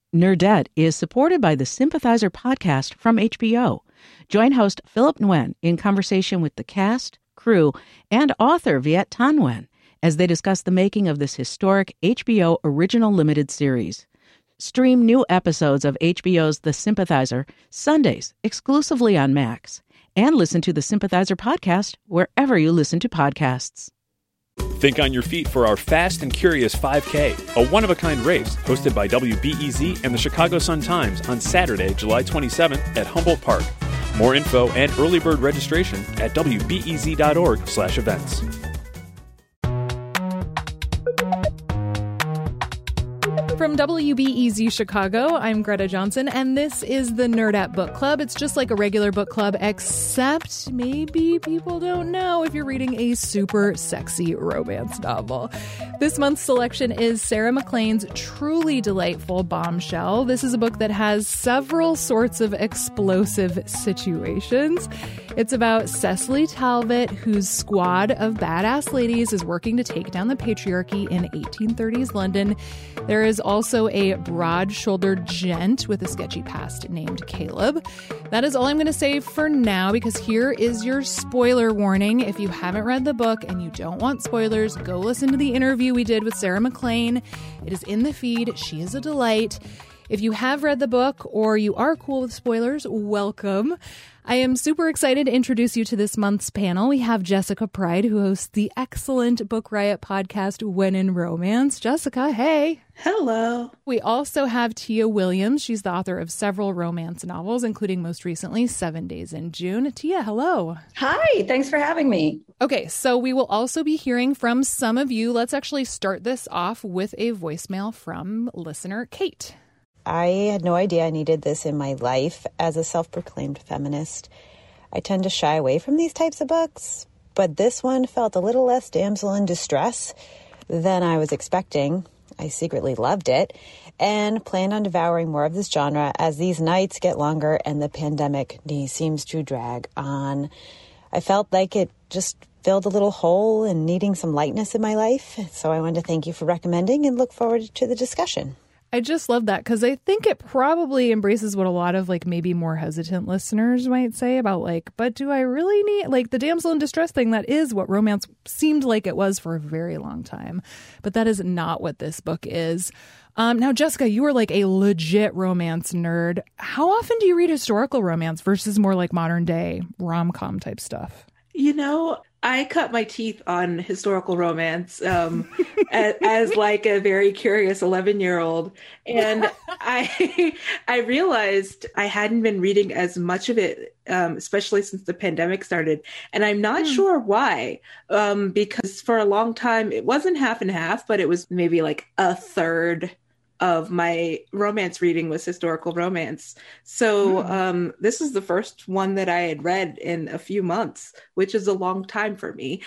Nerdette is supported by the Sympathizer podcast from HBO. Join host Philip Nguyen in conversation with the cast, crew, and author Viet Thanh Nguyen as they discuss the making of this historic HBO original limited series. Stream new episodes of HBO's The Sympathizer Sundays exclusively on Max, and listen to the Sympathizer podcast wherever you listen to podcasts. Think on your feet for our Fast and Curious 5K, a one-of-a-kind race hosted by WBEZ and the Chicago Sun-Times on Saturday, July 27th at Humboldt Park. More info and early bird registration at wbez.org/events. From WBEZ Chicago, I'm Greta Johnson, and this is the Nerdette Book Club. It's just like a regular book club, except maybe people don't know if you're reading a super sexy romance novel. This month's selection is Sarah MacLean's truly delightful Bombshell. This is a book that has several sorts of explosive situations. It's about Cecily Talbot, whose squad of badass ladies is working to take down the patriarchy in 1830s London. There is also a broad-shouldered gent with a sketchy past named Caleb. That is all I'm going to say for now, because here is your spoiler warning. If you haven't read the book and you don't want spoilers, go listen to the interview we did with Sarah MacLean. It is in the feed. She is a delight. If you have read the book or you are cool with spoilers, welcome. I am super excited to introduce you to this month's panel. We have Jessica Pride, who hosts the excellent Book Riot podcast, When in Romance. Jessica, hey. Hello. We also have Tia Williams. She's the author of several romance novels, including most recently 7 Days in June. Tia, hello. Hi, thanks for having me. Okay, so we will also be hearing from some of you. Let's actually start this off with a voicemail from listener Kate. I had no idea I needed this in my life as a self-proclaimed feminist. I tend to shy away from these types of books, but this one felt a little less damsel in distress than I was expecting. I secretly loved it and plan on devouring more of this genre as these nights get longer and the pandemic seems to drag on. I felt like it just filled a little hole and needing some lightness in my life, so I wanted to thank you for recommending and look forward to the discussion. I just love that because I think it probably embraces what a lot of maybe more hesitant listeners might say about but do I really need the damsel in distress thing? That is what romance seemed like it was for a very long time. But that is not what this book is. Now, Jessica, you are a legit romance nerd. How often do you read historical romance versus more modern day rom-com type stuff? I cut my teeth on historical romance as a very curious 11-year-old. And I realized I hadn't been reading as much of it, especially since the pandemic started. And I'm not sure why, because for a long time, it wasn't half and half, but it was maybe a third of my romance reading was historical romance. So this is the first one that I had read in a few months, which is a long time for me.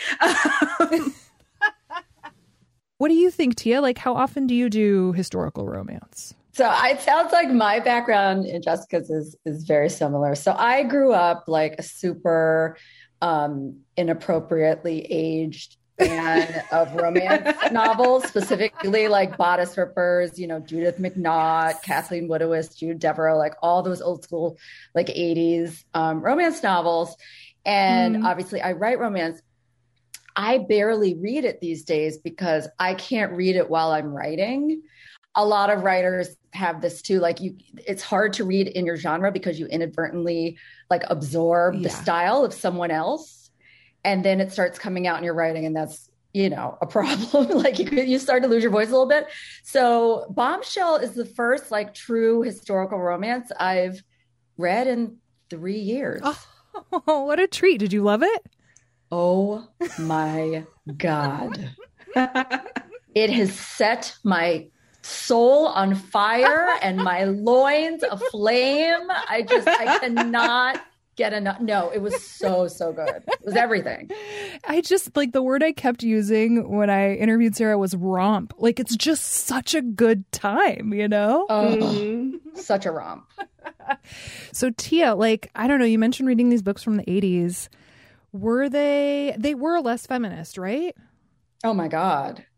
What do you think, Tia? How often do you do historical romance? So it sounds like my background in Jessica's is very similar. So I grew up a super inappropriately aged fan of romance novels, specifically Bodice Rippers, Judith McNaught, Kathleen Woodiwiss, Jude Devereux, all those old school 80s romance novels. And obviously I write romance. I barely read it these days because I can't read it while I'm writing. A lot of writers have this too. It's hard to read in your genre because you inadvertently absorb the style of someone else. And then it starts coming out in your writing, and that's, a problem. You start to lose your voice a little bit. So Bombshell is the first true historical romance I've read in 3 years. Oh, what a treat. Did you love it? Oh my God. It has set my soul on fire and my loins aflame. I cannot get enough. No, it was so good. It was everything. I just the word I kept using when I interviewed Sarah was romp. It's just such a good time, Such a romp. So Tia, I don't know, you mentioned reading these books from the 80s. Were they were less feminist, right? Oh my God.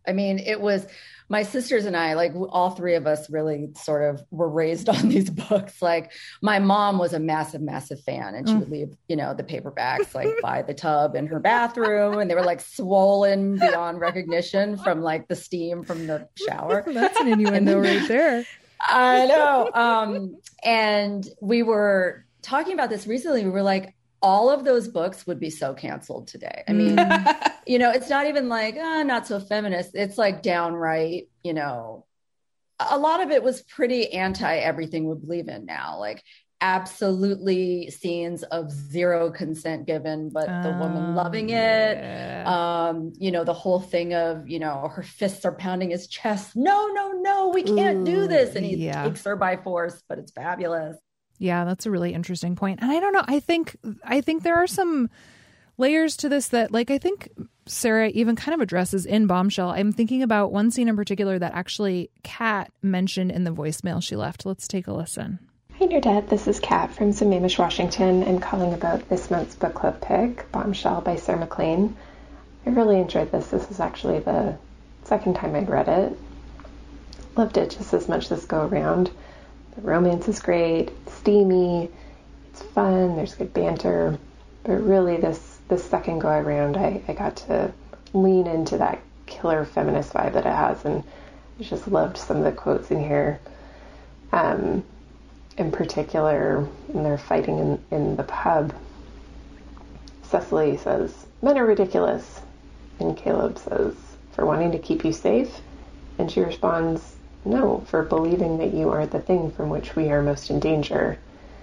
I mean, it was my sisters and I, like all three of us really sort of were raised on these books. Like my mom was a massive, massive fan, and she would leave, you know, the paperbacks like by the tub in her bathroom, and they were like swollen beyond recognition from like the steam from the shower. That's an innuendo right there. I know. And we were talking about this recently. We were like, all of those books would be so canceled today. I mean, you know, it's not even like, not so feminist. It's like downright, you know, a lot of it was pretty anti everything we believe in now. Like absolutely scenes of zero consent given, but the woman loving it. Yeah. You know, the whole thing of, you know, her fists are pounding his chest. No, we can't do this. And he takes her by force, but it's fabulous. Yeah, that's a really interesting point. And I don't know, I think there are some layers to this that, like, I think Sarah even kind of addresses in Bombshell. I'm thinking about one scene in particular that actually Kat mentioned in the voicemail she left. Let's take a listen. Hi, Nerdette. This is Kat from Sammamish, Washington. I'm calling about this month's book club pick, Bombshell by Sarah MacLean. I really enjoyed this. This is actually the second time I'd read it. Loved it just as much this go around. The romance is great, it's steamy, it's fun, there's good banter, but really this second go around, I got to lean into that killer feminist vibe that it has, and I just loved some of the quotes in here. In particular, when they're fighting in the pub, Cecily says, "Men are ridiculous," and Caleb says, "For wanting to keep you safe," and she responds, "No, for believing that you are the thing from which we are most in danger."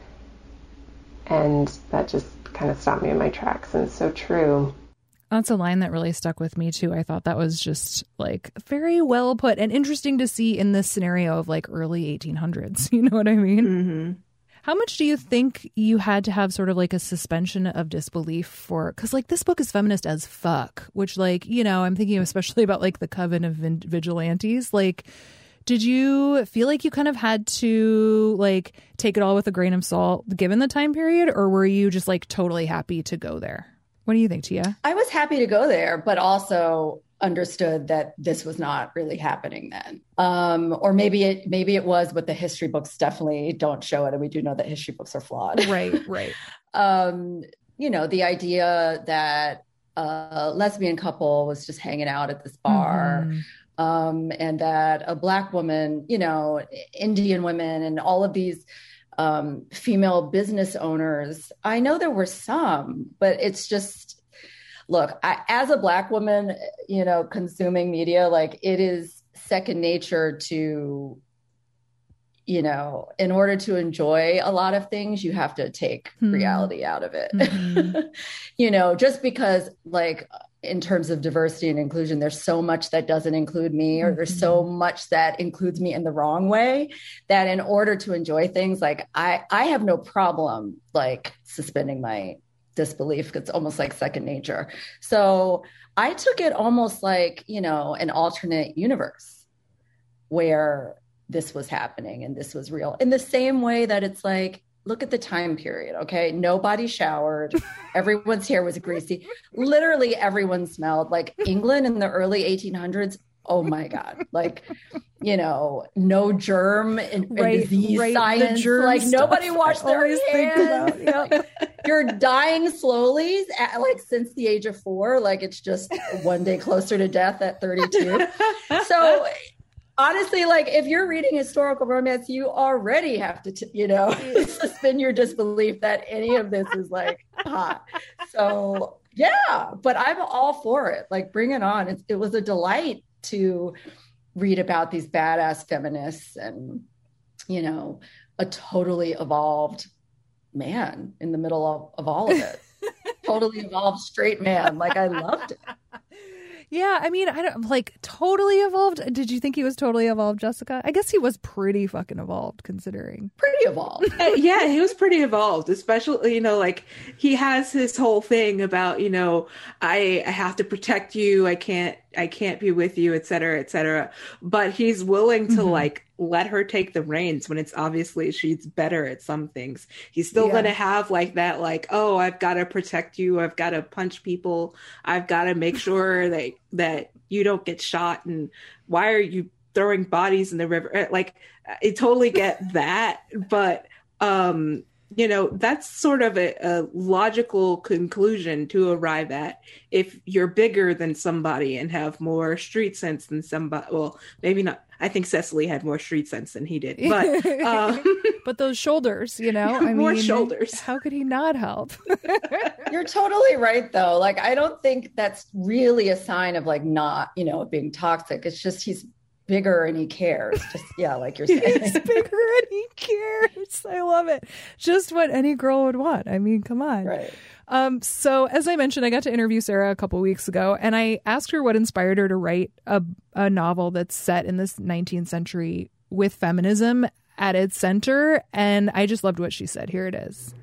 And that just kind of stopped me in my tracks, and it's so true. That's a line that really stuck with me too. I thought that was just like very well put and interesting to see in this scenario of like early 1800s. You know what I mean? Mm-hmm. How much do you think you had to have sort of like a suspension of disbelief for, because like this book is feminist as fuck, which like, you know, I'm thinking especially about like the Coven of Vigilantes. Like, did you feel like you kind of had to like take it all with a grain of salt given the time period, or were you just like totally happy to go there? What do you think, Tia? I was happy to go there, but also understood that this was not really happening then. Or maybe it was, but the history books definitely don't show it. And we do know that history books are flawed. Right. You know, the idea that a lesbian couple was just hanging out at this bar, and that a Black woman, you know, Indian women and all of these female business owners. I know there were some, but it's just, look, as a Black woman, you know, consuming media, like it is second nature to, you know, in order to enjoy a lot of things, you have to take reality out of it. You know, just because like in terms of diversity and inclusion, there's so much that doesn't include me, or there's so much that includes me in the wrong way, that in order to enjoy things, like I have no problem like suspending my disbelief. It's almost like second nature. So I took it almost like, you know, an alternate universe where this was happening and this was real, in the same way that it's like, look at the time period. Okay. Nobody showered. Everyone's hair was greasy. Literally everyone smelled like England in the early 1800s. Oh my God. Like, you know, no germ and disease science. Like nobody washed their hands. You're dying slowly, like since the age of 4. Like it's just one day closer to death at 32. So honestly, like if you're reading historical romance, you already have to, you know, suspend your disbelief that any of this is like hot. So yeah, but I'm all for it. Like bring it on. It was a delight to read about these badass feminists and, you know, a totally evolved man in the middle of all of it. Totally evolved straight man. Like I loved it. Yeah, I mean, I don't like totally evolved. Did you think he was totally evolved, Jessica? I guess he was pretty fucking evolved, considering. Pretty evolved. Yeah, he was pretty evolved, especially, you know, like he has his whole thing about, you know, I have to protect you. I can't I can't be with you, et cetera, et cetera. But he's willing to like let her take the reins when it's obviously she's better at some things. He's still going to have like that, like, oh, I've got to protect you. I've got to punch people. I've got to make sure that you don't get shot. And why are you throwing bodies in the river? Like, I totally get that. But, you know, that's sort of a logical conclusion to arrive at if you're bigger than somebody and have more street sense than somebody. Well, maybe not. I think Cecily had more street sense than he did. But but those shoulders, you know, I more mean, shoulders. How could he not help? You're totally right, though. Like, I don't think that's really a sign of like not, you know, being toxic. It's just he's bigger and he cares. Just like you're saying. He's bigger and he cares. I love it. Just what any girl would want. I mean, come on. Right. So as I mentioned, I got to interview Sarah a couple weeks ago, and I asked her what inspired her to write a novel that's set in this 19th century with feminism at its center. And I just loved what she said. Here it is.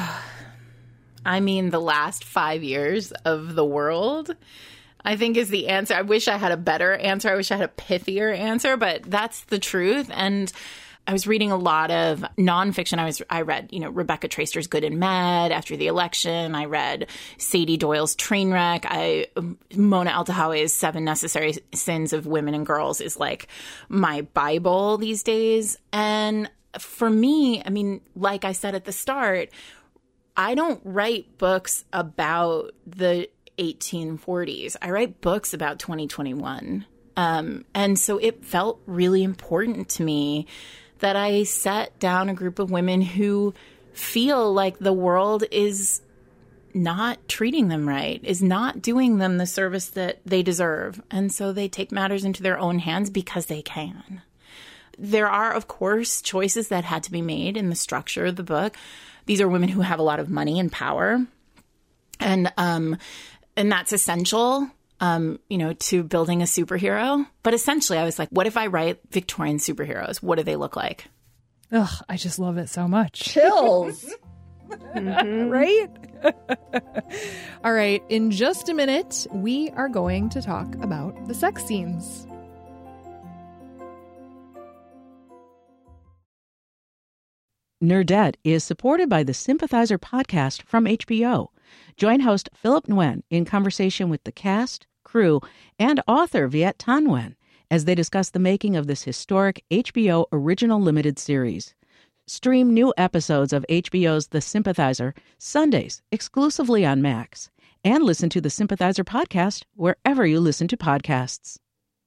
I mean, the last 5 years of the world, I think, is the answer. I wish I had a better answer. I wish I had a pithier answer, but that's the truth. And I was reading a lot of nonfiction. I read, you know, Rebecca Traister's Good and Mad after the election. I read Sadie Doyle's Trainwreck. Mona Eltahawy's 7 Necessary Sins of Women and Girls is like my Bible these days. And for me, I mean, like I said at the start, I don't write books about the 1840s. I write books about 2021. And so it felt really important to me that I set down a group of women who feel like the world is not treating them right, is not doing them the service that they deserve. And so they take matters into their own hands because they can. There are, of course, choices that had to be made in the structure of the book. These are women who have a lot of money and power. And that's essential, you know, to building a superhero. But essentially, I was like, what if I write Victorian superheroes? What do they look like? Ugh, I just love it so much. Chills. Right? All right. In just a minute, we are going to talk about the sex scenes. Nerdette is supported by the Sympathizer podcast from HBO. Join host Philip Nguyen in conversation with the cast, crew, and author Viet Thanh Nguyen as they discuss the making of this historic HBO original limited series. Stream new episodes of HBO's The Sympathizer Sundays exclusively on Max, and listen to the Sympathizer podcast wherever you listen to podcasts.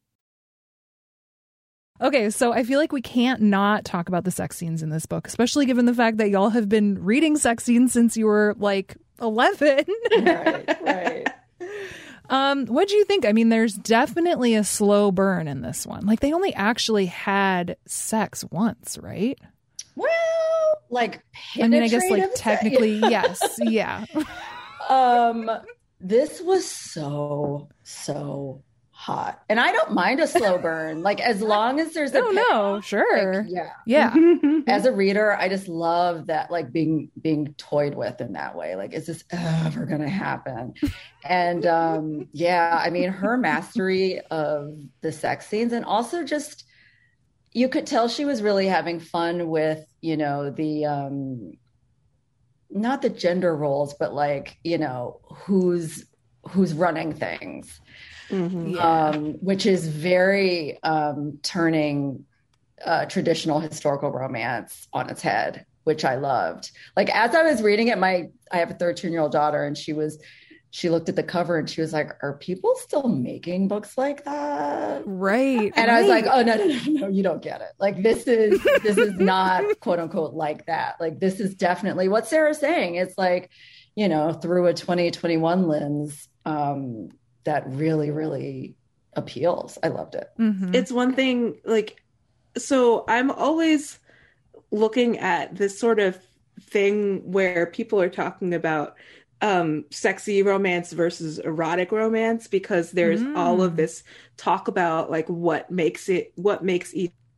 Okay, so I feel like we can't not talk about the sex scenes in this book, especially given the fact that y'all have been reading sex scenes since you were like 11. Right. What do you think? I mean, there's definitely a slow burn in this one. Like, they only actually had sex once, right? Well, like, I mean, I guess like penetrative technically, yes. Yeah. This was so hot, and I don't mind a slow burn, like as long as there's a sure, like, yeah. As a reader, I just love that, like being toyed with in that way. Like, is this ever gonna happen? And I mean, her mastery of the sex scenes, and also just you could tell she was really having fun with, you know, the not the gender roles, but like, you know, who's running things. Which is very turning traditional historical romance on its head, which I loved. Like, as I was reading it, I have a 13-year-old daughter, and she looked at the cover and she was like, "Are people still making books like that?" Right. And I was like, "Oh, no, you don't get it. Like, this is not quote unquote like that. Like, this is definitely what Sarah's saying. It's like, you know, through a 2021 lens, that really, really appeals." I loved it. Mm-hmm. It's one thing, like, so I'm always looking at this sort of thing where people are talking about sexy romance versus erotic romance, because there's all of this talk about like what makes each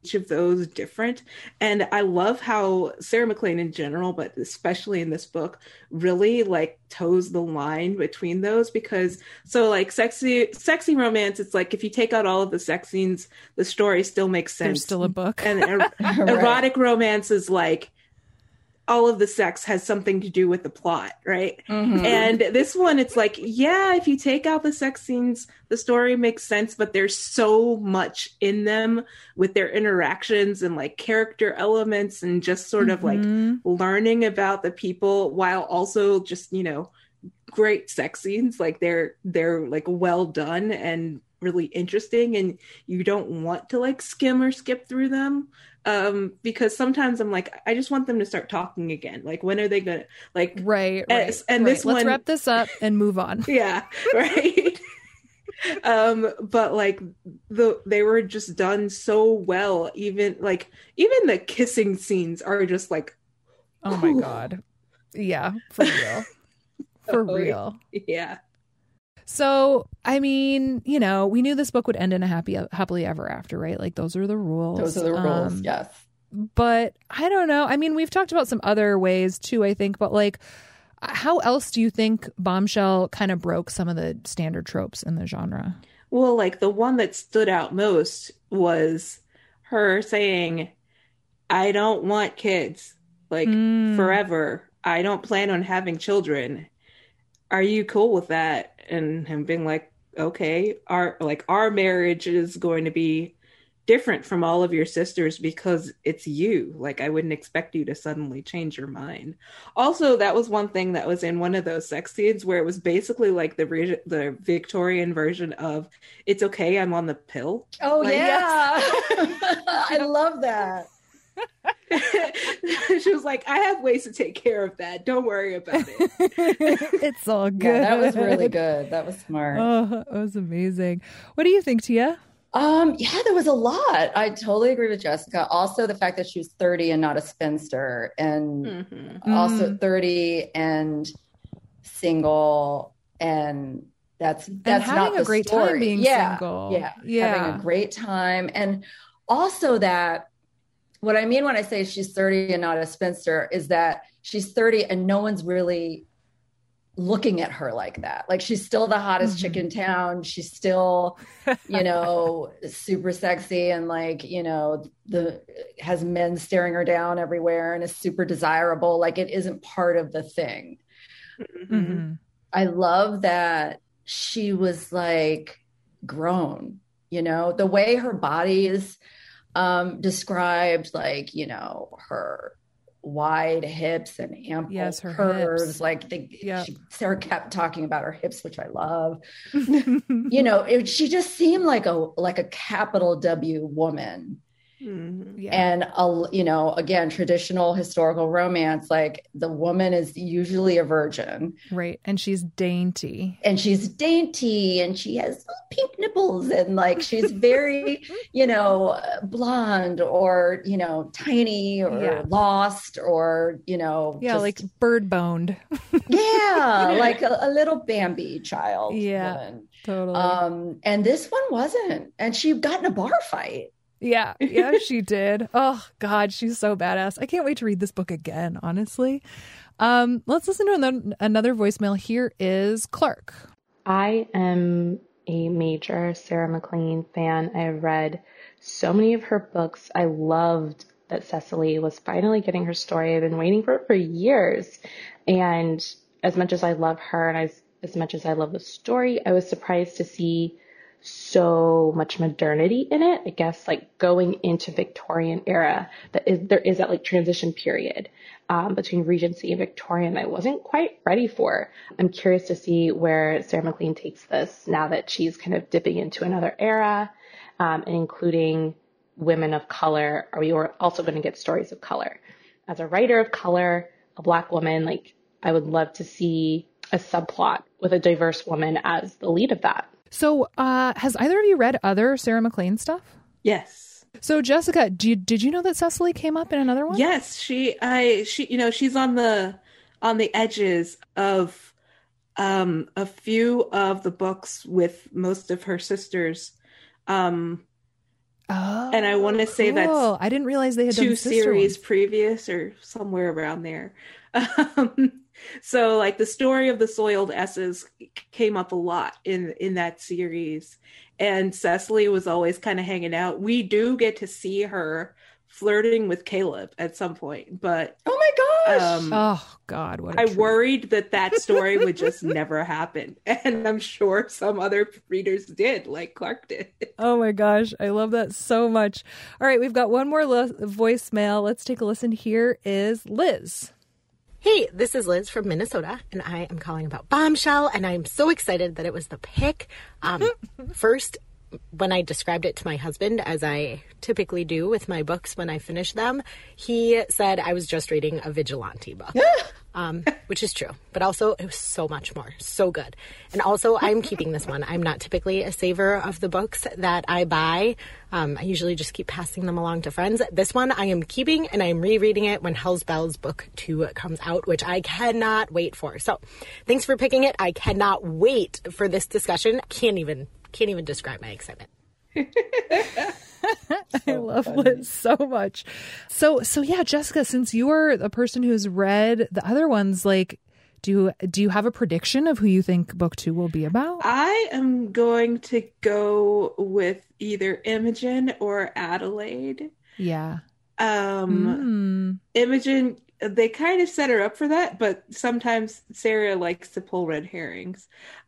each of those different. And I love how Sarah MacLean in general, but especially in this book, really like toes the line between those, because so like sexy romance, it's like if you take out all of the sex scenes, the story still makes sense. There's still a book. And erotic romance is like all of the sex has something to do with the plot, right? Mm-hmm. And this one, it's like, yeah, if you take out the sex scenes, the story makes sense, but there's so much in them with their interactions and like character elements and just sort of like learning about the people, while also just, you know, great sex scenes. Like they're like well done and really interesting, and you don't want to like skim or skip through them. Because sometimes I'm like, I just want them to start talking again. Like, when are they gonna like? Right. And this one, let's wrap this up and move on. Yeah, right. But like they were just done so well. Even the kissing scenes are just like, oh my God, yeah, for real, for real, yeah. So, I mean, you know, we knew this book would end in a happily ever after, right? Like, those are the rules. Those are the rules, yes. But I don't know. I mean, we've talked about some other ways too, I think. But like, how else do you think Bombshell kind of broke some of the standard tropes in the genre? Well, like the one that stood out most was her saying, I don't want kids, like forever. I don't plan on having children. Are you cool with that? And him being like, okay, our marriage is going to be different from all of your sisters because it's you. Like, I wouldn't expect you to suddenly change your mind. Also, that was one thing that was in one of those sex scenes where it was basically like the Victorian version of "It's okay, I'm on the pill." Oh, like, yeah. I love that. She was like, I have ways to take care of that. Don't worry about it. It's all good. Yeah, that was really good. That was smart. Oh, it was amazing. What do you think, Tia? Yeah, there was a lot. I totally agree with Jessica. Also, the fact that she was 30 and not a spinster, and also 30 and single, and that's having not a great story. time being single. Yeah, having a great time, and also that. What I mean when I say she's 30 and not a spinster is that she's 30 and no one's really looking at her like that. Like, she's still the hottest chick in town. She's still, you know, super sexy and like, you know, has men staring her down everywhere and is super desirable. Like, it isn't part of the thing. Mm-hmm. I love that she was like grown, you know, the way her body is described, like, you know, her wide hips and ample her curves. hips. Like Sarah kept talking about her hips, which I love. You know, she just seemed like a capital W woman. Yeah. And you know, again, traditional historical romance, like the woman is usually a virgin, right? And she's dainty, and she has pink nipples, and like she's very, you know, blonde or, you know, tiny or lost or, you know, like bird boned. Like a little Bambi child. Yeah, woman. totally. And this one wasn't, and she got in a bar fight. Yeah, she did. Oh, God, she's so badass. I can't wait to read this book again, honestly. Let's listen to another voicemail. Here is Clark. I am a major Sarah MacLean fan. I have read so many of her books. I loved that Cecily was finally getting her story. I've been waiting for it for years. And as much as I love her and as much as I love the story, I was surprised to see so much modernity in it. I guess like going into Victorian era, there is that like transition period between Regency and Victorian I wasn't quite ready for. I'm curious to see where Sarah MacLean takes this now that she's kind of dipping into another era, and including women of color. Are we also going to get stories of color? As a writer of color, a Black woman, like I would love to see a subplot with a diverse woman as the lead of that. So, has either of you read other Sarah MacLean stuff? Yes. So, Jessica, did you know that Cecily came up in another one? Yes, she you know, she's on the edges of a few of the books with most of her sisters. Oh, and I want to say cool. that's I didn't realize they had done 2 series ones. previous or somewhere around there. So like the story of the soiled S's came up a lot in that series, and Cecily was always kind of hanging out. We do get to see her flirting with Caleb at some point, but oh my gosh, oh God, what I worried that story would just never happen, and I'm sure some other readers did, like Clark did. Oh my gosh, I love that so much. All right, we've got one more voicemail. Let's take a listen. Here is Liz. Hey, this is Liz from Minnesota, and I am calling about Bombshell, and I'm so excited that it was the pick. First, when I described it to my husband, as I typically do with my books when I finish them, he said I was just reading a vigilante book, which is true. But also, it was so much more. So good. And also, I'm keeping this one. I'm not typically a saver of the books that I buy. I usually just keep passing them along to friends. This one I am keeping, and I'm rereading it when Hell's Bells book 2 comes out, which I cannot wait for. So thanks for picking it. I cannot wait for this discussion. Can't even describe my excitement. I love Liz so much. So yeah, Jessica, since you are the person who's read the other ones, like, do you have a prediction of who you think book 2 will be about? I am going to go with either Imogen or Adelaide. Yeah. Imogen, they kind of set her up for that, but sometimes Sarah likes to pull red herrings.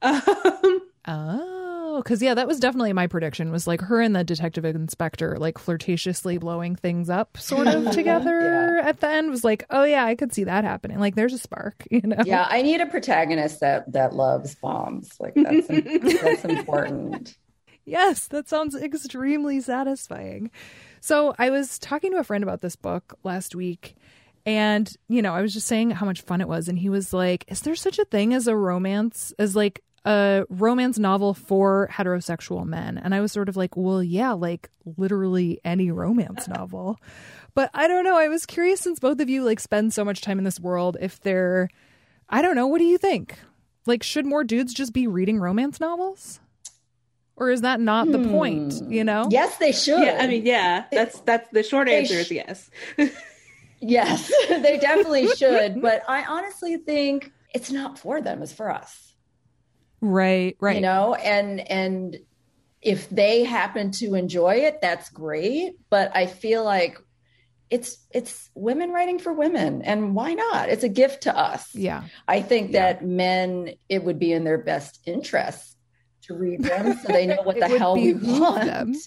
Oh, because yeah, that was definitely my prediction, was like her and the detective inspector like flirtatiously blowing things up sort of together at the end. Was like, oh yeah, I could see that happening. Like there's a spark, you know? Yeah, I need a protagonist that loves bombs. Like that's important. Yes, that sounds extremely satisfying. So I was talking to a friend about this book last week, and, you know, I was just saying how much fun it was. And he was like, is there such a thing as a romance novel for heterosexual men? And I was sort of like, well, yeah, like literally any romance novel. But I don't know. I was curious, since both of you like spend so much time in this world, if they're, I don't know, what do you think? Like, should more dudes just be reading romance novels? Or is that not the point, you know? Yes, they should. Yeah, I mean, yeah, that's the short answer is yes. Yes, they definitely should. But I honestly think it's not for them, it's for us. Right. You know, and if they happen to enjoy it, that's great. But I feel like it's women writing for women, and why not? It's a gift to us. Yeah. I think that men, it would be in their best interest to read them so they know what the hell we want. Them.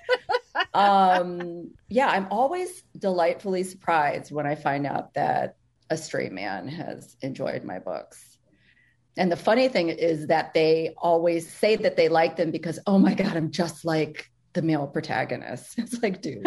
Yeah, I'm always delightfully surprised when I find out that a straight man has enjoyed my books. And the funny thing is that they always say that they like them because, oh my God, I'm just like the male protagonist. It's like, dude.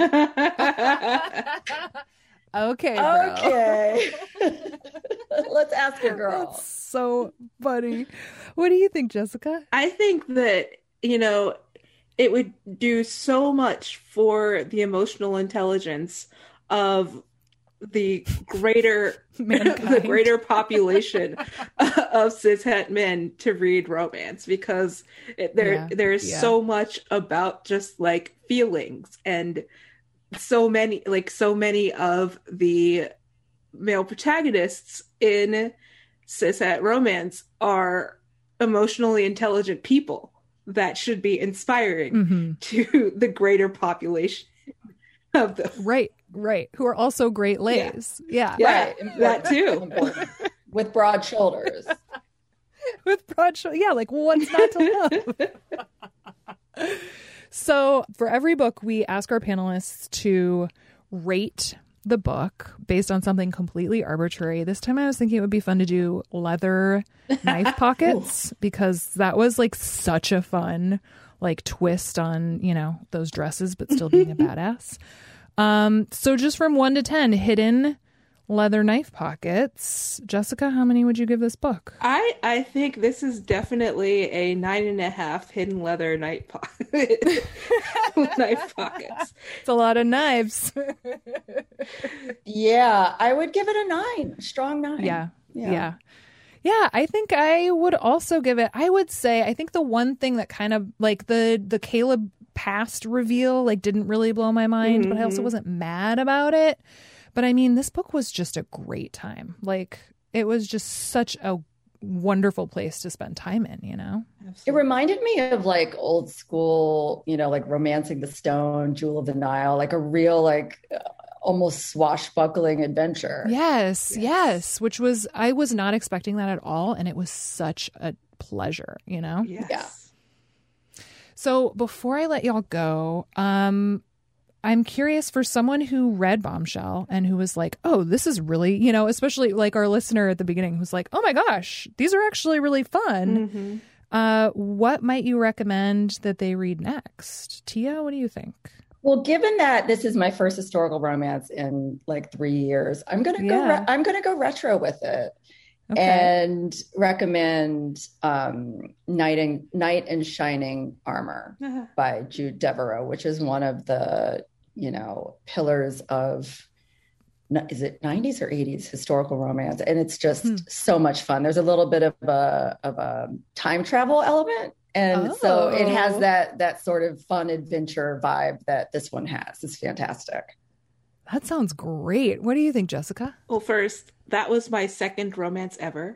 Okay, bro. Okay. Let's ask a girl. That's so funny. What do you think, Jessica? I think that, you know, it would do so much for the emotional intelligence of the greater population of cishet men to read romance, because there's so much about just like feelings, and so many of the male protagonists in cishet romance are emotionally intelligent people that should be inspiring to the greater population of the right, who are also great lays. Yeah. Right. That too. Important. With broad shoulders. Yeah, like what's not to love? So for every book, we ask our panelists to rate the book based on something completely arbitrary. This time I was thinking it would be fun to do leather knife pockets, because that was like such a fun like twist on, you know, those dresses, but still being a badass. So just from 1 to 10, hidden leather knife pockets. Jessica, how many would you give this book? I think this is definitely a 9.5 hidden leather knife pockets. It's a lot of knives. Yeah, I would give it a 9. A strong 9. Yeah, I think I would also give it, I would say, I think the one thing that kind of like the Caleb past reveal like didn't really blow my mind, but I also wasn't mad about it. But I mean, this book was just a great time. Like, it was just such a wonderful place to spend time in, you know? Absolutely. It reminded me of like old school, you know, like Romancing the Stone, Jewel of the Nile, like a real like almost swashbuckling adventure. Yes. Which was, I was not expecting that at all. And it was such a pleasure, you know? Yes. Yeah. So before I let y'all go, I'm curious, for someone who read Bombshell and who was like, oh, this is really, you know, especially like our listener at the beginning who's like, oh my gosh, these are actually really fun. What might you recommend that they read next? Tia, what do you think? Well, given that this is my first historical romance in like 3 years, I'm gonna go retro with it. Okay. And recommend Knight in Shining Armor by Jude Deveraux, which is one of the, you know, pillars of, is it 90s or 80s historical romance? And it's just so much fun. There's a little bit of a time travel element. And so it has that sort of fun adventure vibe that this one has. It's fantastic. That sounds great. What do you think, Jessica? Well, first, that was my second romance ever.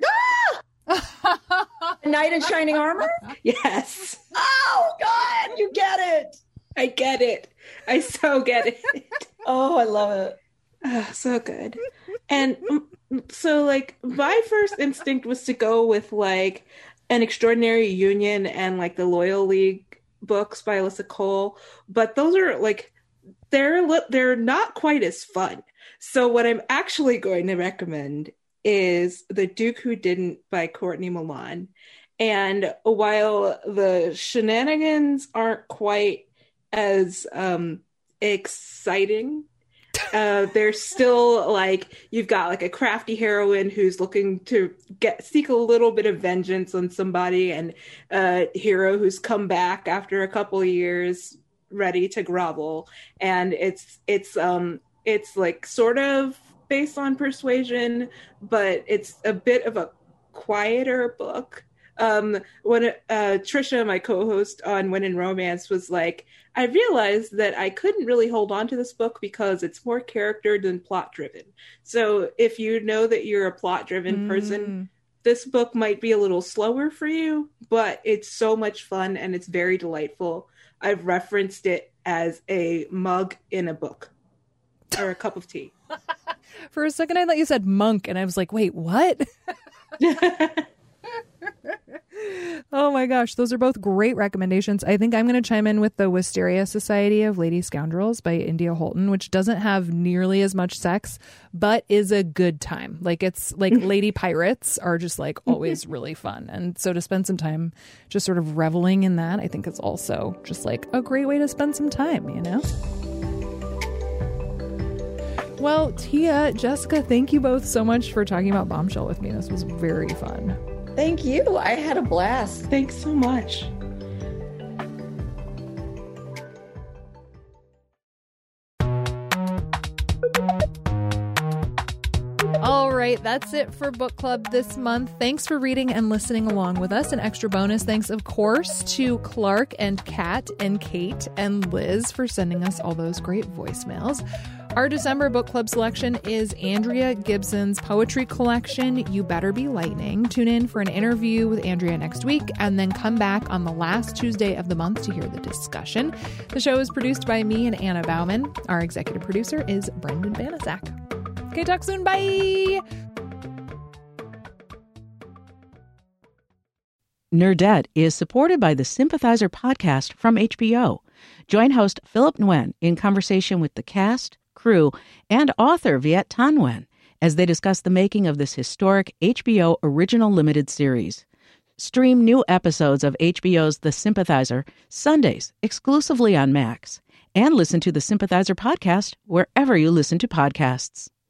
Knight in Shining Armor? Yes. Oh, God, you get it. I get it. I so get it. Oh, I love it. So good. And so, like, my first instinct was to go with, like, An Extraordinary Union and, like, the Loyal League books by Alyssa Cole. But those are, like, they're not quite as fun. So what I'm actually going to recommend is The Duke Who Didn't by Courtney Milan. And while the shenanigans aren't quite as exciting, they're still like, you've got like a crafty heroine who's looking to seek a little bit of vengeance on somebody, and a hero who's come back after a couple of years ready to grovel. And it's like sort of based on Persuasion, but it's a bit of a quieter book. When Trisha, my co-host on When in Romance, was like, I realized that I couldn't really hold on to this book because it's more character than plot driven. So if you know that you're a plot driven person, this book might be a little slower for you, but it's so much fun and it's very delightful. I've referenced it as a mug in a book or a cup of tea. For a second, I thought you said monk, and I was like, wait, what? Oh my gosh, those are both great recommendations. I think I'm going to chime in with the Wisteria Society of Lady Scoundrels by India Holton, which doesn't have nearly as much sex, but is a good time. Like, it's like lady pirates are just like always really fun. And so to spend some time just sort of reveling in that, I think it's also just like a great way to spend some time, you know? Well, Tia, Jessica, thank you both so much for talking about Bombshell with me. This was very fun. Thank you. I had a blast. Thanks so much. All right, that's it for Book Club this month. Thanks for reading and listening along with us. An extra bonus thanks, of course, to Clark and Kat and Kate and Liz for sending us all those great voicemails. Our December book club selection is Andrea Gibson's poetry collection, You Better Be Lightning. Tune in for an interview with Andrea next week, and then come back on the last Tuesday of the month to hear the discussion. The show is produced by me and Anna Bauman. Our executive producer is Brendan Banaszak. Okay, talk soon. Bye! Nerdette is supported by the Sympathizer podcast from HBO. Join host Philip Nguyen in conversation with the cast, crew, and author Viet Thanh Nguyen as they discuss the making of this historic HBO original limited series. Stream new episodes of HBO's The Sympathizer Sundays exclusively on Max, and listen to the Sympathizer podcast wherever you listen to podcasts.